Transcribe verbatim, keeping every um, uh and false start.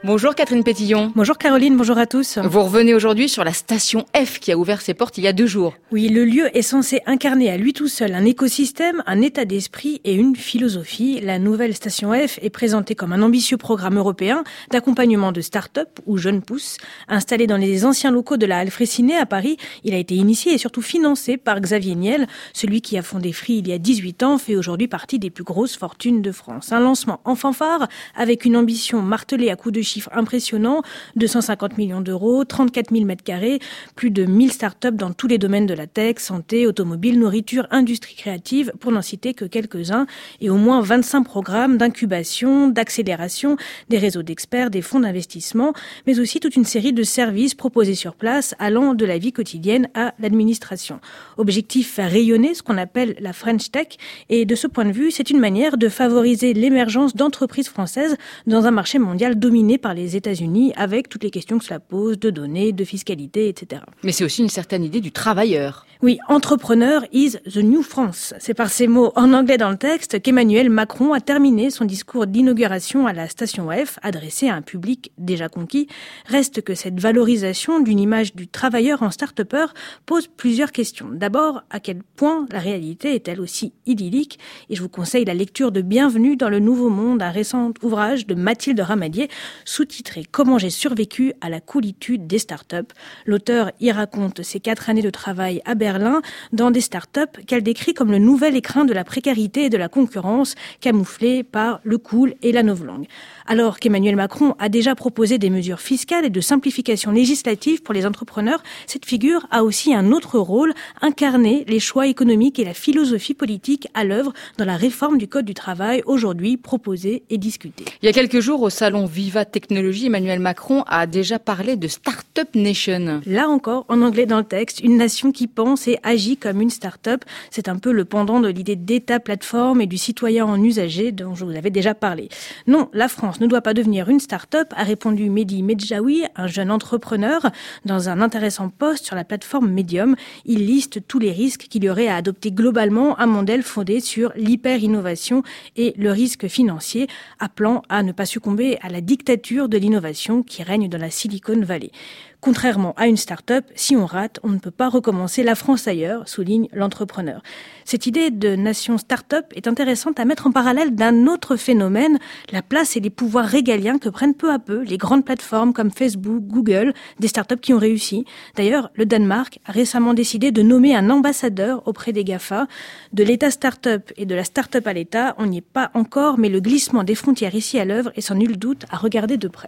Bonjour Catherine Pétillon. Bonjour Caroline, bonjour à tous. Vous revenez aujourd'hui sur la station F qui a ouvert ses portes il y a deux jours. Oui, le lieu est censé incarner à lui tout seul un écosystème, un état d'esprit et une philosophie. La nouvelle station F est présentée comme un ambitieux programme européen d'accompagnement de start-up ou jeunes pousses. Installé dans les anciens locaux de la Halle Freycinet à Paris, il a été initié et surtout financé par Xavier Niel. Celui qui a fondé Free il y a dix-huit ans fait aujourd'hui partie des plus grosses fortunes de France. Un lancement en fanfare avec une ambition martelée à coups de chiffres impressionnants, deux cent cinquante millions d'euros, trente-quatre mille mètres carrés, plus de mille startups dans tous les domaines de la tech, santé, automobile, nourriture, industrie créative, pour n'en citer que quelques-uns, et au moins vingt-cinq programmes d'incubation, d'accélération, des réseaux d'experts, des fonds d'investissement, mais aussi toute une série de services proposés sur place, allant de la vie quotidienne à l'administration. Objectif, faire rayonner ce qu'on appelle la French Tech, et de ce point de vue, c'est une manière de favoriser l'émergence d'entreprises françaises dans un marché mondial dominé par les États-Unis, avec toutes les questions que cela pose, de données, de fiscalité, et cetera. Mais c'est aussi une certaine idée du travailleur. Oui, entrepreneur is the new France. C'est par ces mots en anglais dans le texte qu'Emmanuel Macron a terminé son discours d'inauguration à la station F, adressé à un public déjà conquis. Reste que cette valorisation d'une image du travailleur en start-upper pose plusieurs questions. D'abord, à quel point la réalité est-elle aussi idyllique? Et je vous conseille la lecture de Bienvenue dans le Nouveau Monde, un récent ouvrage de Mathilde Ramadier, sous-titré « Comment j'ai survécu à la coolitude des startups ». L'auteur y raconte ses quatre années de travail à Berlin dans des startups qu'elle décrit comme le nouvel écrin de la précarité et de la concurrence, camouflé par le cool et la novlangue. Alors qu'Emmanuel Macron a déjà proposé des mesures fiscales et de simplification législative pour les entrepreneurs, cette figure a aussi un autre rôle, incarner les choix économiques et la philosophie politique à l'œuvre dans la réforme du Code du travail, aujourd'hui proposée et discutée. Il y a quelques jours, au salon Viva Technologie, Emmanuel Macron a déjà parlé de Startup Nation. Là encore, en anglais dans le texte, une nation qui pense et agit comme une start-up. C'est un peu le pendant de l'idée d'État plateforme et du citoyen en usager dont je vous avais déjà parlé. Non, la France ne doit pas devenir une start-up, a répondu Mehdi Medjaoui, un jeune entrepreneur, dans un intéressant post sur la plateforme Medium. Il liste tous les risques qu'il y aurait à adopter globalement un modèle fondé sur l'hyper-innovation et le risque financier, appelant à ne pas succomber à la dictature de l'innovation qui règne dans la Silicon Valley. Contrairement à une start-up, si on rate, on ne peut pas recommencer la France ailleurs, souligne l'entrepreneur. Cette idée de nation start-up est intéressante à mettre en parallèle d'un autre phénomène, la place et les pouvoirs régaliens que prennent peu à peu les grandes plateformes comme Facebook, Google, des start-up qui ont réussi. D'ailleurs, le Danemark a récemment décidé de nommer un ambassadeur auprès des GAFA. De l'État start-up et de la start-up à l'État, on n'y est pas encore, mais le glissement des frontières ici à l'œuvre est sans nul doute à regarder de près.